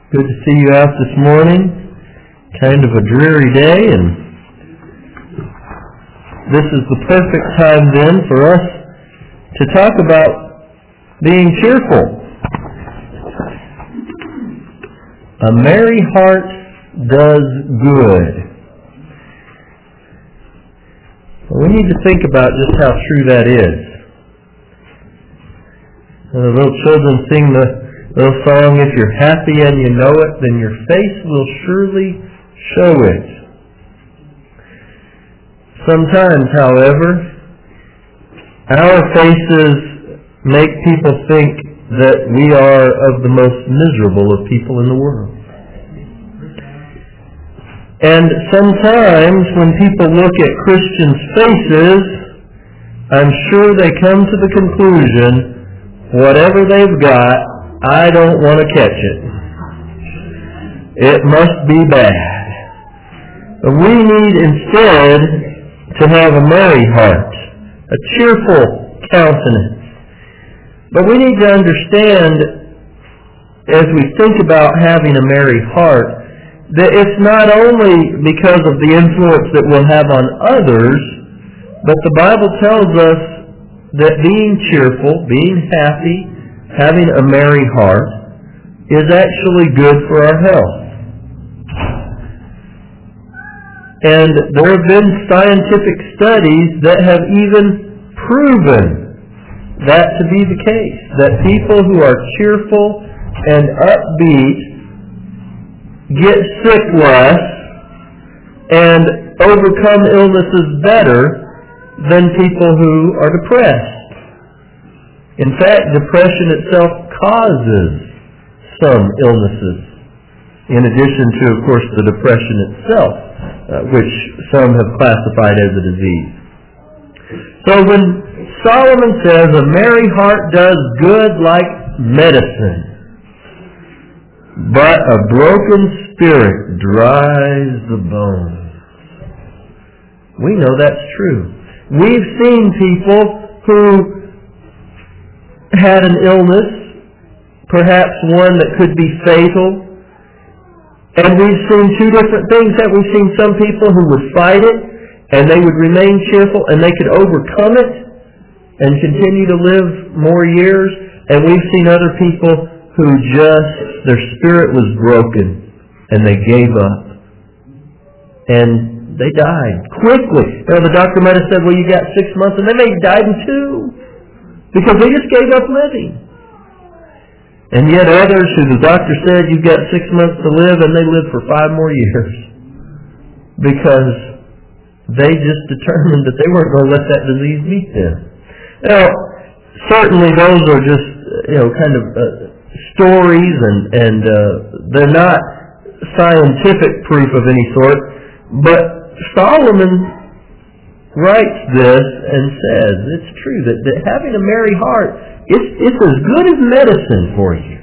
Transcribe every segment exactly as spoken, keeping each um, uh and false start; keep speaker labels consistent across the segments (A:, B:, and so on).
A: Good to see you out this morning. Kind of a dreary day, and this is the perfect time then for us to talk about being cheerful. A merry heart does good. Well, we need to think about just how true that is. The little children sing the little song, "If you're happy and you know it, then your face will surely show it." Sometimes, however, our faces make people think that we are of the most miserable of people in the world. And sometimes when people look at Christians' faces, I'm sure they come to the conclusion, whatever they've got, I don't want to catch it. It must be bad. We need instead to have a merry heart, a cheerful countenance. But we need to understand, as we think about having a merry heart, that it's not only because of the influence that we'll have on others, but the Bible tells us that being cheerful, being happy, having a merry heart is actually good for our health. And there have been scientific studies that have even proven that to be the case, that people who are cheerful and upbeat get sick less and overcome illnesses better than people who are depressed. In fact, depression itself causes some illnesses, in addition to, of course, the depression itself, uh, which some have classified as a disease. So when Solomon says, "A merry heart does good like medicine, but a broken spirit dries the bones," we know that's true. We've seen people who had an illness, perhaps one that could be fatal, and we've seen two different things. That we've seen some people who would fight it, and they would remain cheerful, and they could overcome it, and continue to live more years, and we've seen other people who just, their spirit was broken, and they gave up, and they died quickly. You know, the doctor might have said, "Well, you got six months," and then they died in two, because they just gave up living. And yet others who the doctor said, "You've got six months to live," and they lived for five more years, because they just determined that they weren't going to let that disease beat them. Now, certainly those are just, you know, kind of uh, stories, and, and uh, they're not scientific proof of any sort, but Solomon writes this and says it's true that, that having a merry heart, it's, it's as good as medicine for you.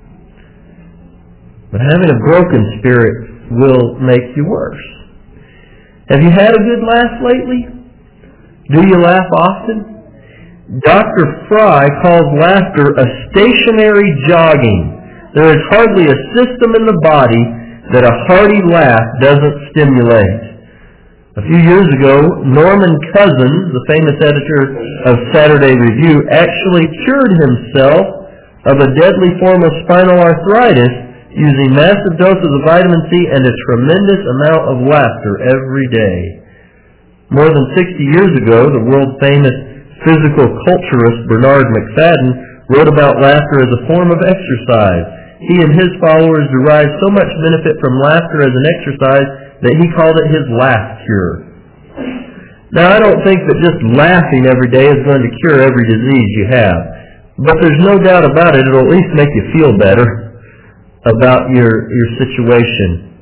A: But having a broken spirit will make you worse. Have you had a good laugh lately? Do you laugh often? Doctor Fry calls laughter a stationary jogging. There is hardly a system in the body that a hearty laugh doesn't stimulate. A few years ago, Norman Cousins, the famous editor of Saturday Review, actually cured himself of a deadly form of spinal arthritis using massive doses of vitamin C and a tremendous amount of laughter every day. More than sixty years ago, the world-famous physical culturist Bernard McFadden wrote about laughter as a form of exercise. He and his followers derived so much benefit from laughter as an exercise that he called it his laugh cure. Now, I don't think that just laughing every day is going to cure every disease you have, but there's no doubt about it, it'll at least make you feel better about your, your situation.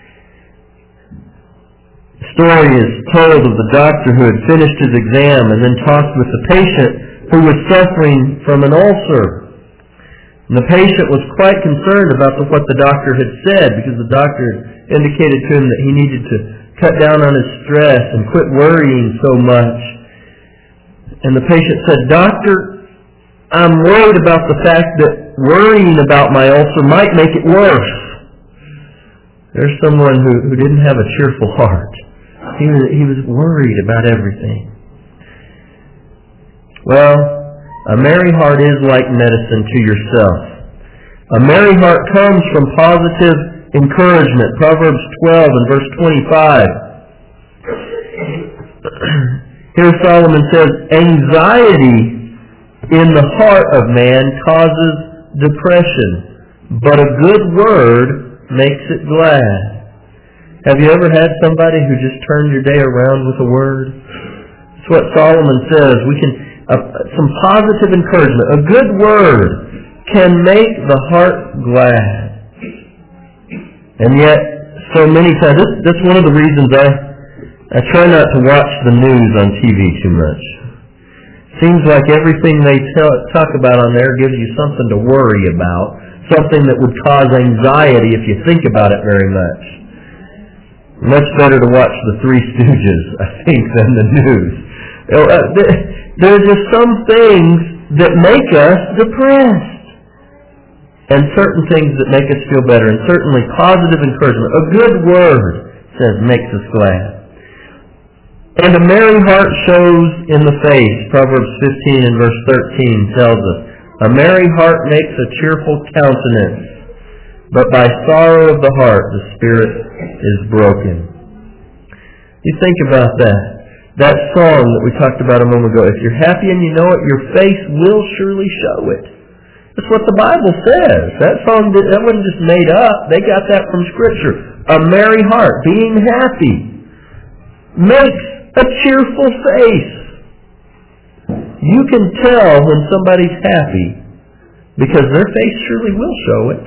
A: The story is told of the doctor who had finished his exam and then talked with the patient who was suffering from an ulcer. And the patient was quite concerned about the, what the doctor had said, because the doctor indicated to him that he needed to cut down on his stress and quit worrying so much. And the patient said, "Doctor, I'm worried about the fact that worrying about my ulcer might make it worse." There's someone who, who didn't have a cheerful heart. He was, he was worried about everything. Well, a merry heart is like medicine to yourself. A merry heart comes from positive encouragement. Proverbs twelve and verse twenty-five. Here Solomon says, anxiety in the heart of man causes depression, but a good word makes it glad. Have you ever had somebody who just turned your day around with a word? That's what Solomon says. We can uh, some positive encouragement. A good word can make the heart glad. And yet, so many times, this, that's one of the reasons I I try not to watch the news on T V too much. Seems like everything they tell, talk about on there gives you something to worry about, something that would cause anxiety if you think about it very much. Much better to watch the Three Stooges, I think, than the news. There are just some things that make us depressed, and certain things that make us feel better, and certainly positive encouragement. A good word, says, makes us glad. And a merry heart shows in the face. Proverbs fifteen and verse thirteen tells us, a merry heart makes a cheerful countenance, but by sorrow of the heart the spirit is broken. You think about that. That song that we talked about a moment ago, if you're happy and you know it, your face will surely show it. That's what the Bible says. That song, that wasn't just made up. They got that from Scripture. A merry heart, being happy, makes a cheerful face. You can tell when somebody's happy because their face surely will show it.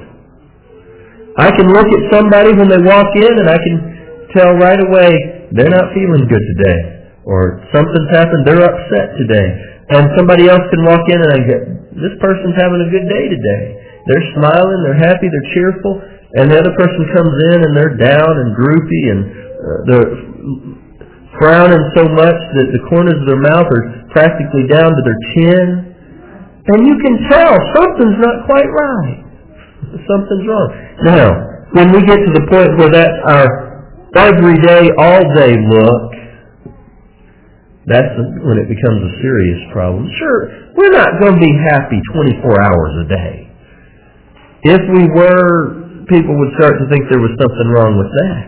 A: I can look at somebody when they walk in and I can tell right away they're not feeling good today, or something's happened, they're upset today. And somebody else can walk in and I get, this person's having a good day today. They're smiling, they're happy, they're cheerful, and the other person comes in and they're down and droopy and uh, they're frowning so much that the corners of their mouth are practically down to their chin. And you can tell something's not quite right. Something's wrong. Now, when we get to the point where that's our everyday, all-day look, that's when it becomes a serious problem. Sure, we're not going to be happy twenty-four hours a day. If we were, people would start to think there was something wrong with that.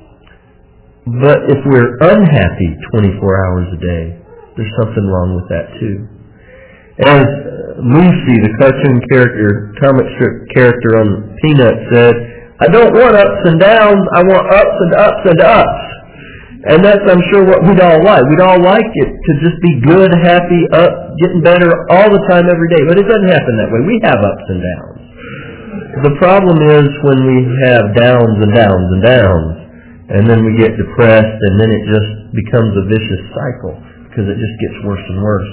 A: But if we're unhappy twenty-four hours a day, there's something wrong with that too. As Lucy, the cartoon character, comic strip character on Peanuts said, I don't want ups and downs, I want ups and ups and ups. And that's, I'm sure, what we'd all like. We'd all like it to just be good, happy, up, getting better all the time, every day. But it doesn't happen that way. We have ups and downs. The problem is when we have downs and downs and downs, and then we get depressed, and then it just becomes a vicious cycle, because it just gets worse and worse.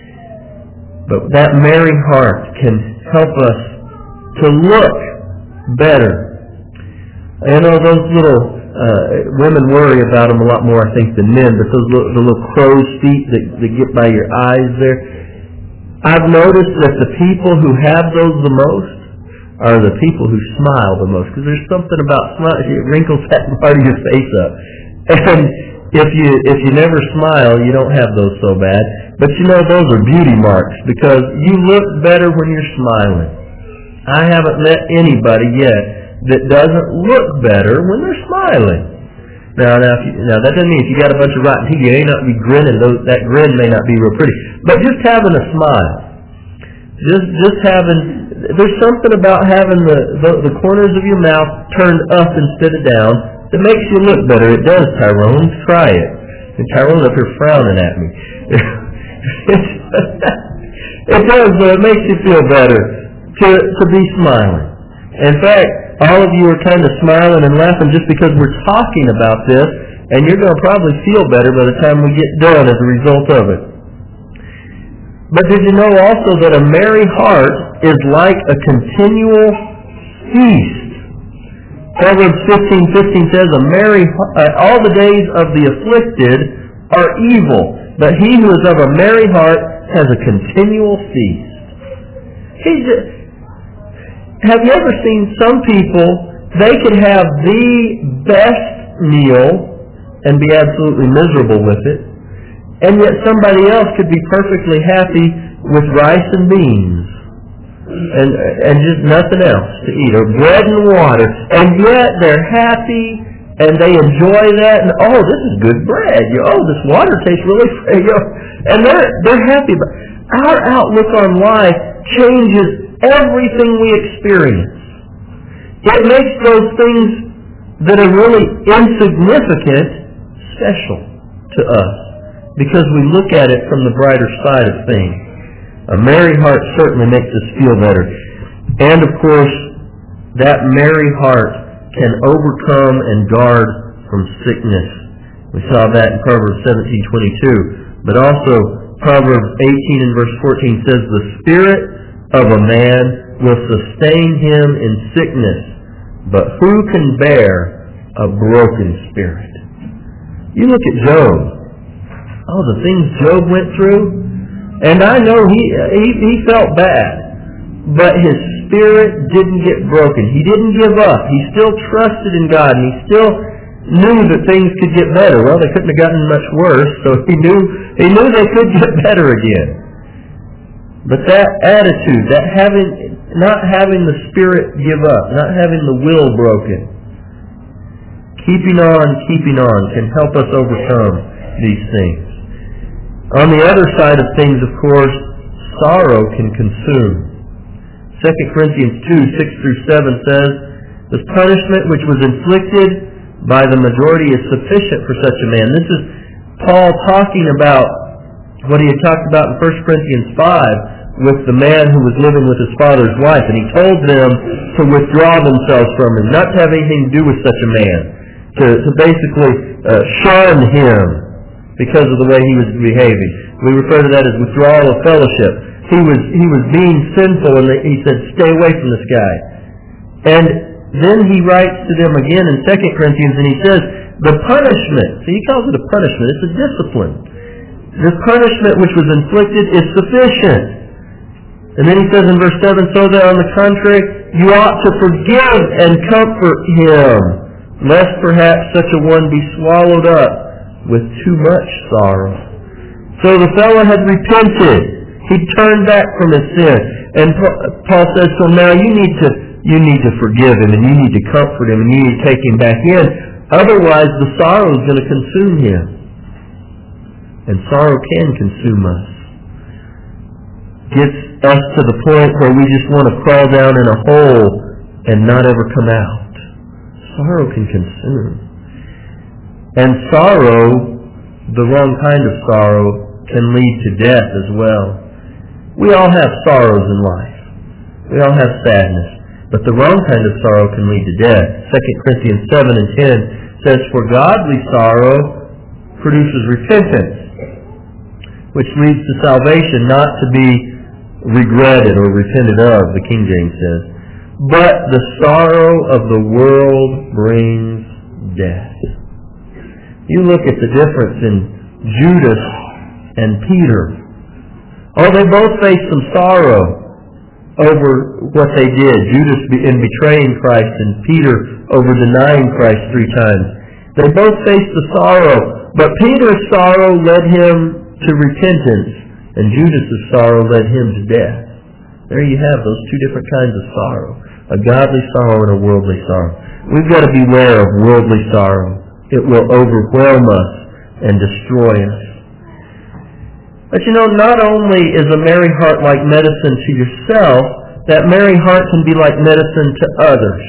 A: But that merry heart can help us to look better. You know, those little... Uh, women worry about them a lot more, I think, than men, but those little, the little crow's feet that, that get by your eyes there, I've noticed that the people who have those the most are the people who smile the most, because there's something about smile, it wrinkles that part of your face up. And if you if you never smile, you don't have those so bad. But you know, those are beauty marks, because you look better when you're smiling. I haven't met anybody yet that doesn't look better when they're smiling. Now, now, if you, now that doesn't mean if you got a bunch of rotten teeth, you may not be grinning. Those, that grin may not be real pretty. But just having a smile, just just having, there's something about having the, the, the corners of your mouth turned up instead of down that makes you look better. It does, Tyrone. Try it. And Tyrone's up here frowning at me. It does, but it makes you feel better to, to be smiling. In fact, all of you are kind of smiling and laughing just because we're talking about this, and you're going to probably feel better by the time we get done as a result of it. But did you know also that a merry heart is like a continual feast? Proverbs fifteen fifteen says, "A merry uh, all the days of the afflicted are evil, but he who is of a merry heart has a continual feast." He's just, have you ever seen some people They could have the best meal and be absolutely miserable with it, and yet somebody else could be perfectly happy with rice and beans and and just nothing else to eat, or bread and water, and yet they're happy and they enjoy that, and oh, this is good bread. You, oh, this water tastes really, you know, and they're they're happy. But our outlook on life changes everything we experience. It makes those things that are really insignificant special to us, because we look at it from the brighter side of things. A merry heart certainly makes us feel better. And of course, that merry heart can overcome and guard from sickness. We saw that in Proverbs seventeen twenty-two. But also, Proverbs eighteen and verse fourteen says, the spirit of a man will sustain him in sickness, but who can bear a broken spirit? You look at Job. Oh, the things Job went through. And I know he, he he felt bad, but his spirit didn't get broken. He didn't give up. He still trusted in God, and he still knew that things could get better. Well, they couldn't have gotten much worse, so he knew he knew they could get better again. But that attitude, that having not having the spirit give up, not having the will broken, keeping on, keeping on, can help us overcome these things. On the other side of things, of course, sorrow can consume. Second Corinthians two, six through seven says, the punishment which was inflicted by the majority is sufficient for such a man. This is Paul talking about what he had talked about in First Corinthians five with the man who was living with his father's wife. And he told them to withdraw themselves from him, not to have anything to do with such a man, to, to basically uh, shun him because of the way he was behaving. We refer to that as withdrawal of fellowship. He was he was being sinful, and he said, stay away from this guy. And then he writes to them again in Second Corinthians, and he says, the punishment, see, he calls it a punishment, it's a discipline. The punishment which was inflicted is sufficient. And then he says in verse seven, so that on the contrary, you ought to forgive and comfort him, lest perhaps such a one be swallowed up with too much sorrow. So the fellow had repented. He turned back from his sin. And Paul says, so now you need to you need to forgive him, and you need to comfort him, and you need to take him back in. Otherwise the sorrow is going to consume him. And sorrow can consume us. Gets us to the point where we just want to crawl down in a hole and not ever come out. Sorrow can consume. And sorrow, the wrong kind of sorrow, can lead to death as well. We all have sorrows in life. We all have sadness. But the wrong kind of sorrow can lead to death. Second Corinthians seven and ten says, for godly sorrow produces repentance, which leads to salvation, not to be regretted or repented of, the King James says. But the sorrow of the world brings death. You look at the difference in Judas and Peter. Oh, they both faced some sorrow over what they did. Judas in betraying Christ, and Peter over denying Christ three times. They both faced the sorrow, but Peter's sorrow led him to repentance, and Judas' sorrow led him to death. There you have those two different kinds of sorrow. A godly sorrow and a worldly sorrow. We've got to beware of worldly sorrow. It will overwhelm us and destroy us. But you know, not only is a merry heart like medicine to yourself, that merry heart can be like medicine to others.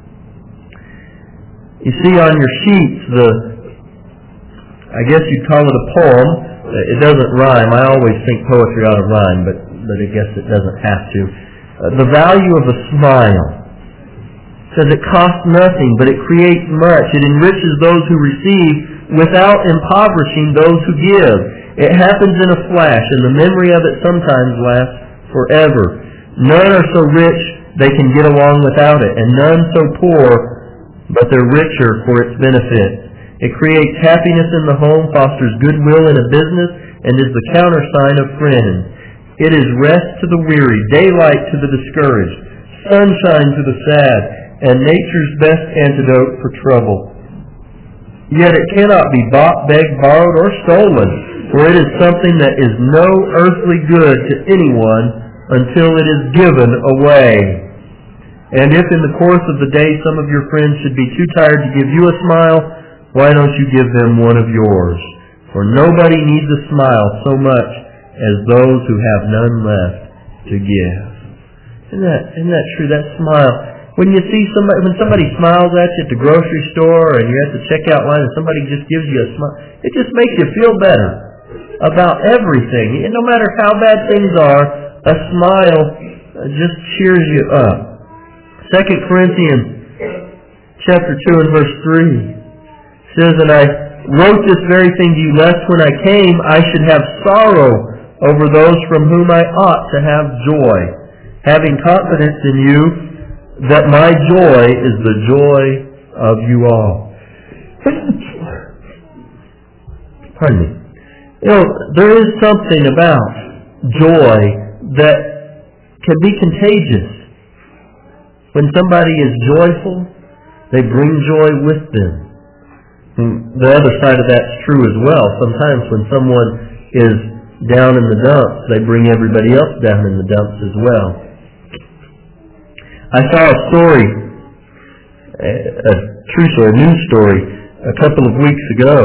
A: You see on your sheets, the I guess you'd call it a poem. It doesn't rhyme. I always think poetry ought to rhyme, but, but I guess it doesn't have to. Uh, the value of a smile. Says it costs nothing, but it creates much. It enriches those who receive without impoverishing those who give. It happens in a flash, and the memory of it sometimes lasts forever. None are so rich they can get along without it, and none so poor, but they're richer for its benefit. It creates happiness in the home, fosters goodwill in a business, and is the countersign of friends. It is rest to the weary, daylight to the discouraged, sunshine to the sad, and nature's best antidote for trouble. Yet it cannot be bought, begged, borrowed, or stolen, for it is something that is no earthly good to anyone until it is given away. And if in the course of the day some of your friends should be too tired to give you a smile, why don't you give them one of yours? For nobody needs a smile so much as those who have none left to give. Isn't that, isn't that true? That smile. When you see somebody, when somebody smiles at you at the grocery store and you're at the checkout line and somebody just gives you a smile, it just makes you feel better about everything. And no matter how bad things are, a smile just cheers you up. Second Corinthians chapter two and verse three says, and I wrote this very thing to you, lest when I came I should have sorrow over those from whom I ought to have joy, having confidence in you that my joy is the joy of you all. Pardon me. You know, there is something about joy that can be contagious. When somebody is joyful, they bring joy with them. And the other side of that's true as well. Sometimes when someone is down in the dumps, they bring everybody else down in the dumps as well. I saw a story, a true story, a news story, a couple of weeks ago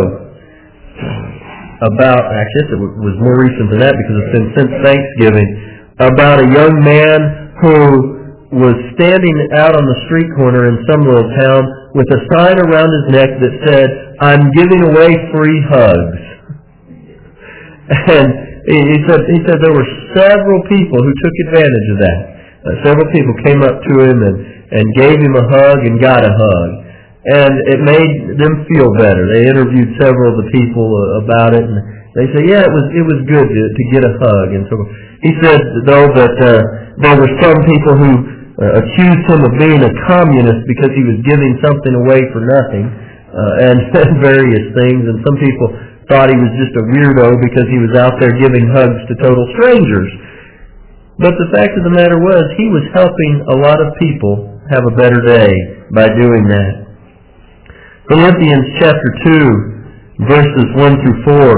A: about, I guess it was more recent than that because it's been since Thanksgiving, about a young man who was standing out on the street corner in some little town with a sign around his neck that said, I'm giving away free hugs. And he said, he said there were several people who took advantage of that. Uh, several people came up to him and, and gave him a hug and got a hug. And it made them feel better. They interviewed several of the people uh, about it, and they said, yeah, it was it was good to, to get a hug. And so he said, though, that uh, there were some people who uh, accused him of being a communist because he was giving something away for nothing, uh, and various things. And some people thought he was just a weirdo because he was out there giving hugs to total strangers. But the fact of the matter was, he was helping a lot of people have a better day by doing that. Philippians chapter two, verses one through four.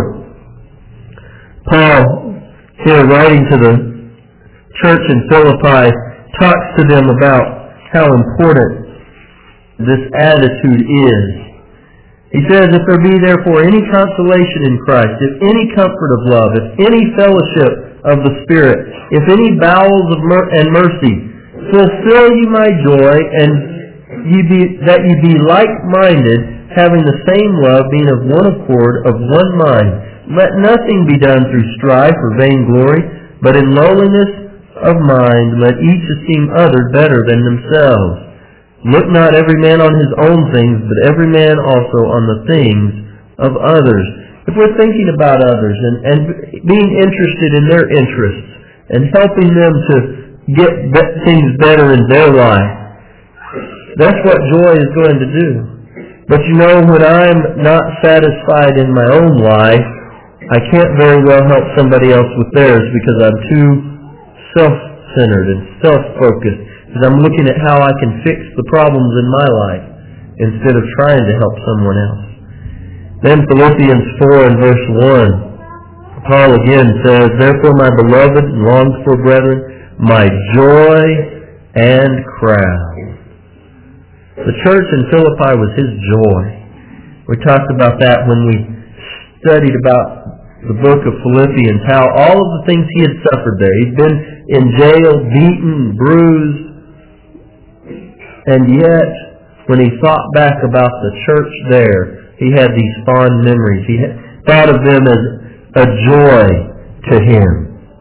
A: Paul, here writing to the church in Philippi, talks to them about how important this attitude is. He says, if there be therefore any consolation in Christ, if any comfort of love, if any fellowship of the Spirit, if any bowels of mer- and mercy, fulfill you my joy, and you be, that you be like-minded, having the same love, being of one accord, of one mind. Let nothing be done through strife or vainglory, but in lowliness of mind let each esteem other better than themselves. Look not every man on his own things, but every man also on the things of others. If we're thinking about others and, and being interested in their interests and helping them to get things better in their life, that's what joy is going to do. But you know, when I'm not satisfied in my own life, I can't very well help somebody else with theirs because I'm too self-centered and self-focused. Because I'm looking at how I can fix the problems in my life instead of trying to help someone else. Then Philippians four and verse one, Paul again says, therefore my beloved and longed for brethren, my joy and crown. The church in Philippi was his joy. We talked about that when we studied about the book of Philippians, how all of the things he had suffered there. He'd been in jail, beaten, bruised, and yet when he thought back about the church there, he had these fond memories. He had thought of them as a joy to him.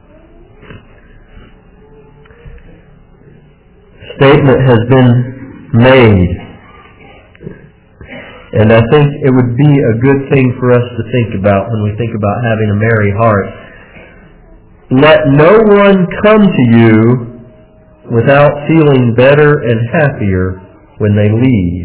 A: Statement has been made, and I think it would be a good thing for us to think about when we think about having a merry heart. Let no one come to you without feeling better and happier when they leave.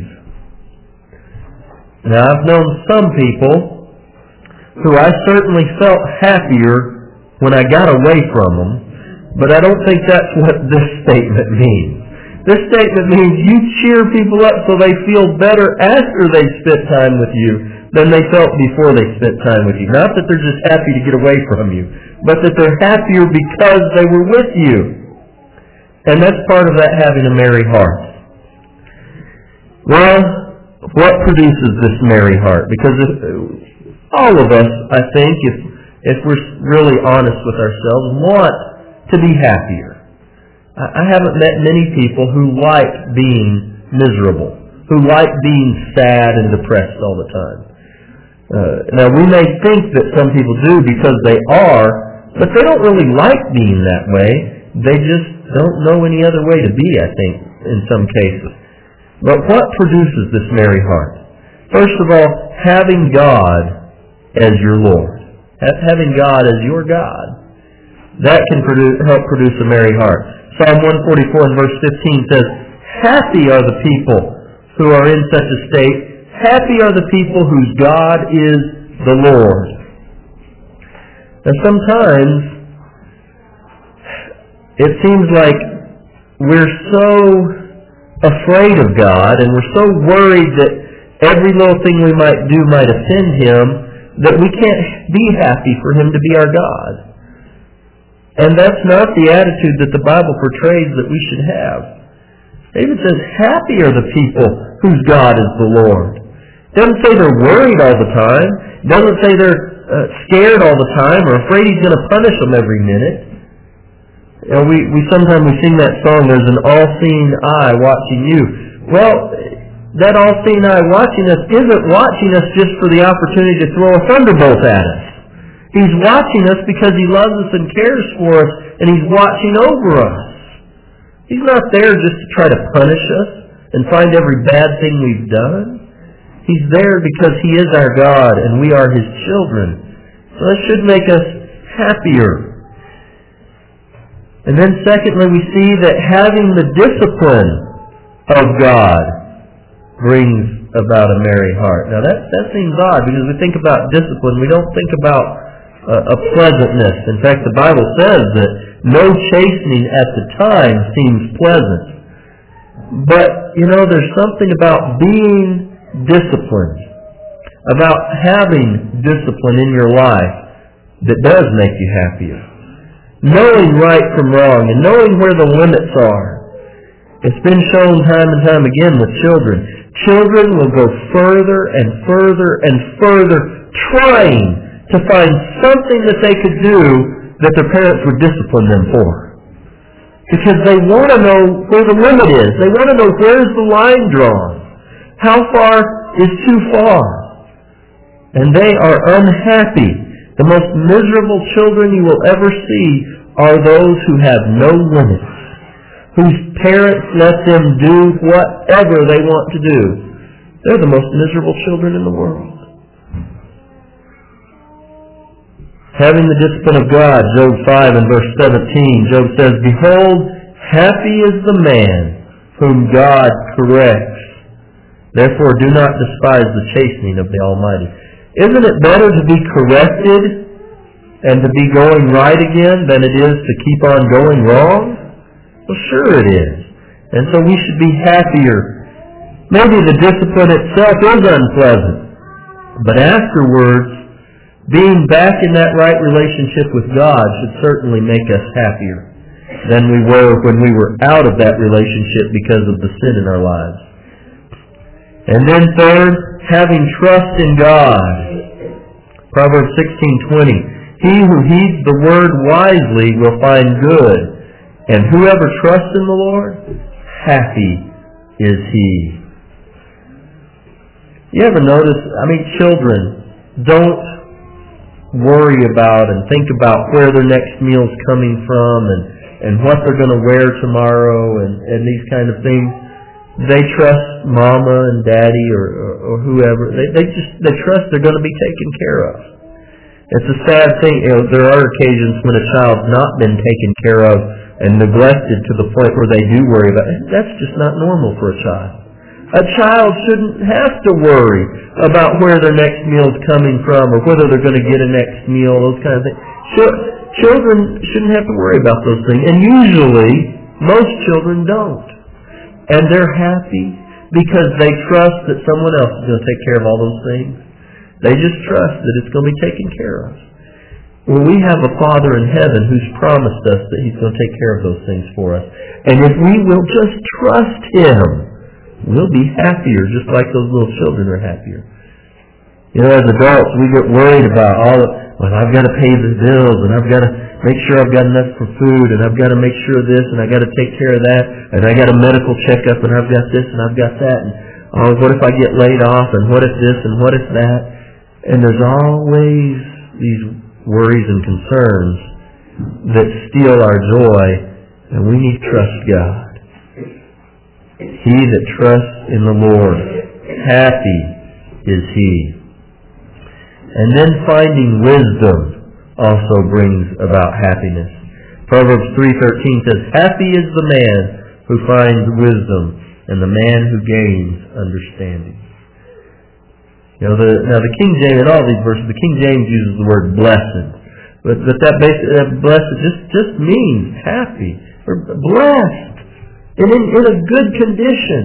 A: Now, I've known some people who I certainly felt happier when I got away from them, but I don't think that's what this statement means. This statement means you cheer people up so they feel better after they spent time with you than they felt before they spent time with you. Not that they're just happy to get away from you, but that they're happier because they were with you. And that's part of that having a merry heart. Well, what produces this merry heart? Because if, all of us, I think, if, if we're really honest with ourselves, want to be happier. I haven't met many people who like being miserable, who like being sad and depressed all the time. Uh, now, we may think that some people do because they are, but they don't really like being that way. They just don't know any other way to be, I think, in some cases. But what produces this merry heart? First of all, having God as your Lord. Having God as your God. That can produce, help produce a merry heart. Psalm one forty-four and verse fifteen says, "Happy are the people who are in such a state. Happy are the people whose God is the Lord." Now sometimes it seems like we're so afraid of God and we're so worried that every little thing we might do might offend Him that we can't be happy for Him to be our God. And that's not the attitude that the Bible portrays that we should have. David says, happy are the people whose God is the Lord. It doesn't say they're worried all the time. It doesn't say they're uh, scared all the time or afraid He's going to punish them every minute. You know, we, we sometimes we sing that song, there's an all-seeing eye watching you. Well, that all-seeing eye watching us isn't watching us just for the opportunity to throw a thunderbolt at us. He's watching us because He loves us and cares for us, and He's watching over us. He's not there just to try to punish us and find every bad thing we've done. He's there because He is our God and we are His children. So that should make us happier. And then secondly, we see that having the discipline of God brings about a merry heart. Now that, that seems odd because we think about discipline. We don't think about a pleasantness. In fact, the Bible says that no chastening at the time seems pleasant. But, you know, there's something about being disciplined, about having discipline in your life that does make you happier. Knowing right from wrong and knowing where the limits are. It's been shown time and time again with children. Children will go further and further and further trying to find something that they could do that their parents would discipline them for. Because they want to know where the limit is. They want to know where's the line drawn. How far is too far? And they are unhappy. The most miserable children you will ever see are those who have no limits, whose parents let them do whatever they want to do. They're the most miserable children in the world. Having the discipline of God, Job five and verse seventeen, Job says, "Behold, happy is the man whom God corrects. Therefore do not despise the chastening of the Almighty." Isn't it better to be corrected and to be going right again than it is to keep on going wrong? Well, sure it is. And so we should be happier. Maybe the discipline itself is unpleasant, but afterwards, being back in that right relationship with God should certainly make us happier than we were when we were out of that relationship because of the sin in our lives. And then third, having trust in God. Proverbs sixteen twenty. "He who heeds the word wisely will find good, and whoever trusts in the Lord, happy is he." You ever notice, I mean, children don't worry about and think about where their next meal's coming from and, and what they're going to wear tomorrow and, and these kind of things. They trust mama and daddy or, or, or whoever. They, they just they trust they're going to be taken care of. It's a sad thing. You know, there are occasions when a child's not been taken care of and neglected to the point where they do worry about it. That's just not normal for a child. A child shouldn't have to worry about where their next meal's coming from or whether they're going to get a next meal, those kind of things. Children shouldn't have to worry about those things. And usually, most children don't. and they're happy because they trust that someone else is going to take care of all those things. They just trust that it's going to be taken care of. Well, we have a Father in heaven who's promised us that He's going to take care of those things for us. And if we will just trust Him, we'll be happier, just like those little children are happier. You know, as adults, we get worried about all of, well, I've got to pay the bills, and I've got to make sure I've got enough for food, and I've got to make sure of this, and I've got to take care of that, and I got a medical checkup, and I've got this, and I've got that, and oh, what if I get laid off, and what if this, and what if that? And there's always these worries and concerns that steal our joy, and we need to trust God. He that trusts in the Lord, happy is he. And then finding wisdom also brings about happiness. Proverbs three thirteen says, happy is the man who finds wisdom, and the man who gains understanding. You know, the, now the King James, in all these verses, the King James uses the word blessed. But, but that basic, uh, blessed just, just means happy, or blessed, and in, in a good condition.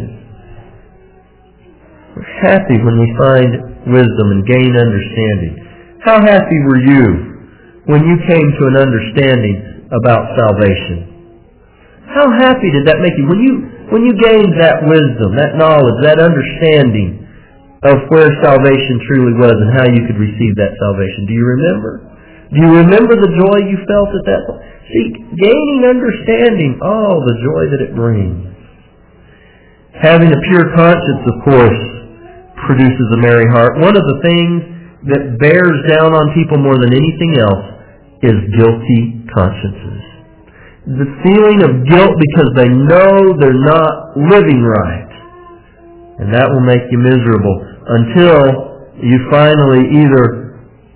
A: We're happy when we find wisdom and gain understanding. How happy were you when you came to an understanding about salvation? How happy did that make you? When you, when you gained that wisdom, that knowledge, that understanding of where salvation truly was and how you could receive that salvation. Do you remember? Do you remember the joy you felt at that point? See, gaining understanding, oh, the joy that it brings. Having a pure conscience, of course, produces a merry heart. One of the things that bears down on people more than anything else is guilty consciences. The feeling of guilt because they know they're not living right. And that will make you miserable until you finally either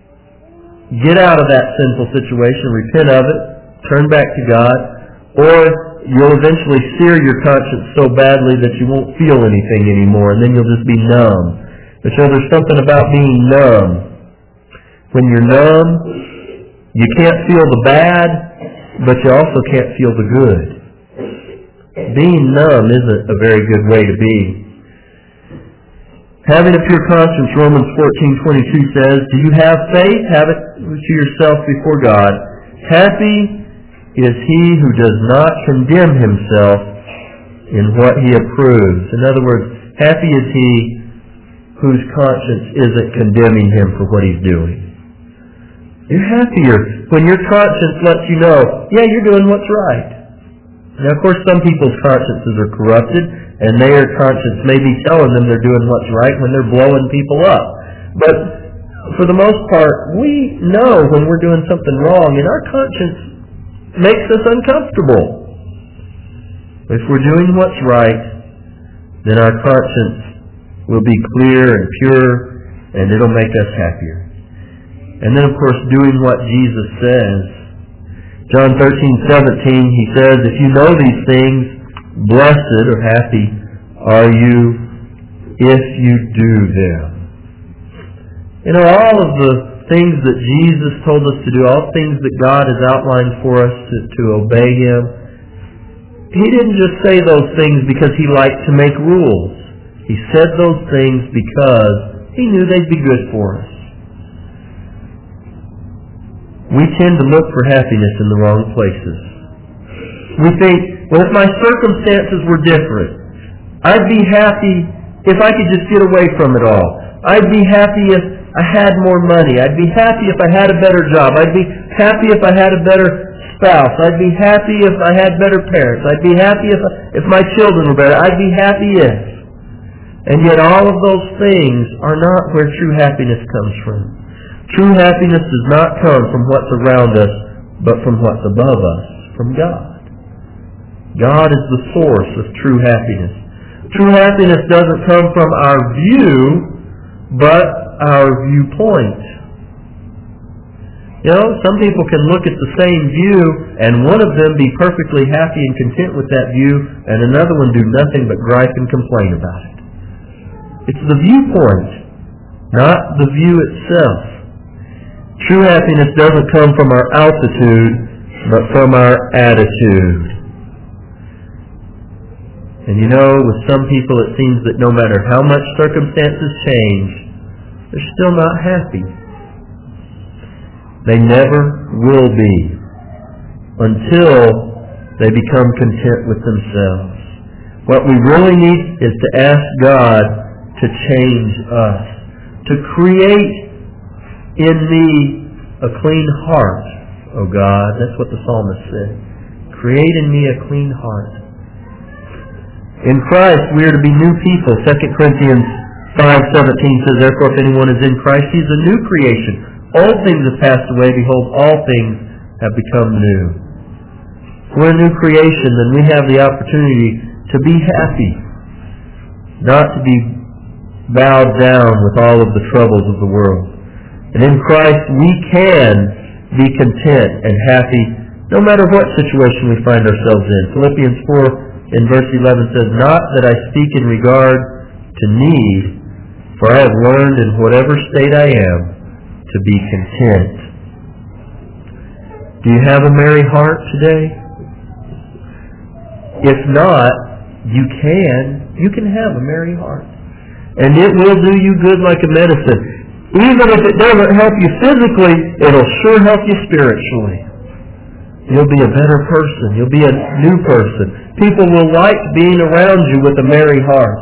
A: get out of that sinful situation, repent of it, turn back to God, or you'll eventually sear your conscience so badly that you won't feel anything anymore, and then you'll just be numb. But so there's something about being numb. When you're numb, you can't feel the bad, but you also can't feel the good. Being numb isn't a very good way to be. Having a pure conscience, Romans fourteen twenty-two says, do you have faith? Have it to yourself before God. Happy is he who does not condemn himself in what he approves. In other words, happy is he whose conscience isn't condemning him for what he's doing. You're happier when your conscience lets you know, yeah, you're doing what's right. Now, of course, some people's consciences are corrupted, and their conscience may be telling them they're doing what's right when they're blowing people up. But for the most part, we know when we're doing something wrong, and our conscience makes us uncomfortable. If we're doing what's right, then our conscience will be clear and pure, and it'll make us happier. And then, of course, doing what Jesus says. John thirteen seventeen, he says, if you know these things, blessed or happy are you if you do them. You know, all of the things that Jesus told us to do, all things that God has outlined for us to, to obey Him, He didn't just say those things because He liked to make rules. He said those things because He knew they'd be good for us. We tend to look for happiness in the wrong places. We think, well, if my circumstances were different, I'd be happy if I could just get away from it all. I'd be happy if I had more money. I'd be happy if I had a better job. I'd be happy if I had a better spouse. I'd be happy if I had better parents. I'd be happy if, if my children were better. I'd be happy if. And yet all of those things are not where true happiness comes from. True happiness does not come from what's around us, but from what's above us, from God. God is the source of true happiness. True happiness doesn't come from our view, but our viewpoint. You know, some people can look at the same view and one of them be perfectly happy and content with that view, and another one do nothing but gripe and complain about it. It's the viewpoint, not the view itself. True happiness doesn't come from our altitude, but from our attitude. And you know, with some people it seems that no matter how much circumstances change, they're still not happy. They never will be until they become content with themselves. What we really need is to ask God to change us, to create in me a clean heart, O God. That's what the psalmist said. Create in me a clean heart. In Christ we are to be new people. Second Corinthians five seventeen says, therefore if anyone is in Christ, he is a new creation. Old things have passed away. Behold, all things have become new. If we're a new creation, then we have the opportunity to be happy, not to be bowed down with all of the troubles of the world. And in Christ we can be content and happy no matter what situation we find ourselves in. Philippians four in verse eleven says, not that I speak in regard to need, for I have learned in whatever state I am to be content. Do you have a merry heart today? If not, you can. You can have a merry heart. And it will do you good like a medicine. Even if it doesn't help you physically, it'll sure help you spiritually. You'll be a better person. You'll be a new person. People will like being around you with a merry heart.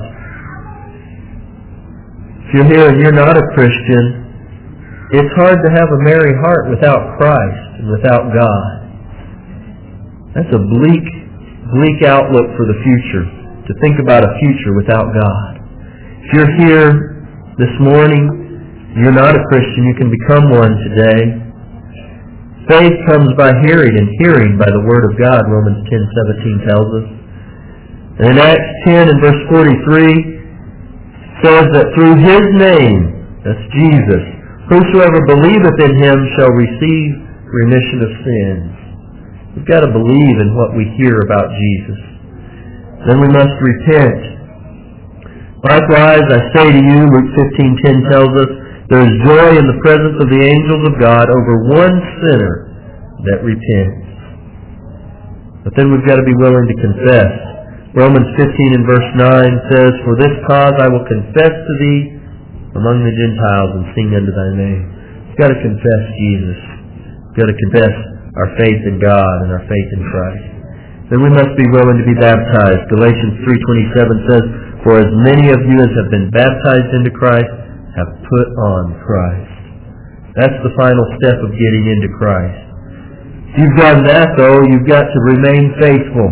A: If you're here and you're not a Christian, it's hard to have a merry heart without Christ and without God. That's a bleak, bleak outlook for the future, to think about a future without God. If you're here this morning, you're not a Christian, you can become one today. Faith comes by hearing, and hearing by the Word of God, Romans ten seventeen tells us. And in Acts ten and verse forty-three, says that through His name, that's Jesus, whosoever believeth in Him shall receive remission of sins. We've got to believe in what we hear about Jesus. Then we must repent. Likewise, I say to you, Luke fifteen ten tells us, there is joy in the presence of the angels of God over one sinner that repents. But then we've got to be willing to confess. Romans fifteen and verse nine says, for this cause I will confess to thee among the Gentiles and sing unto thy name. We've got to confess Jesus. We've got to confess our faith in God and our faith in Christ. Then we must be willing to be baptized. Galatians three twenty-seven says, for as many of you as have been baptized into Christ have put on Christ. That's the final step of getting into Christ. If you've done that, though, you've got to remain faithful.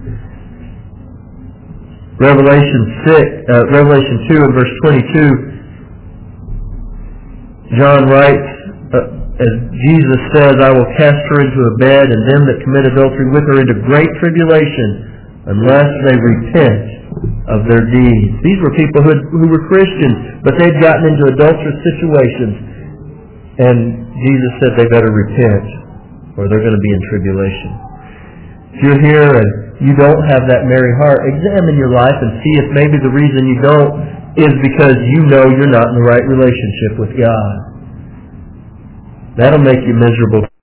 A: Revelation six, uh, Revelation two and verse twenty-two, John writes, uh, as Jesus says, I will cast her into a bed, and them that commit adultery with her into great tribulation, unless they repent of their deeds. These were people who, who were Christians, but they'd gotten into adulterous situations. And Jesus said they better repent, or they're going to be in tribulation. If you're here and you don't have that merry heart, examine your life and see if maybe the reason you don't is because you know you're not in the right relationship with God. That'll make you miserable.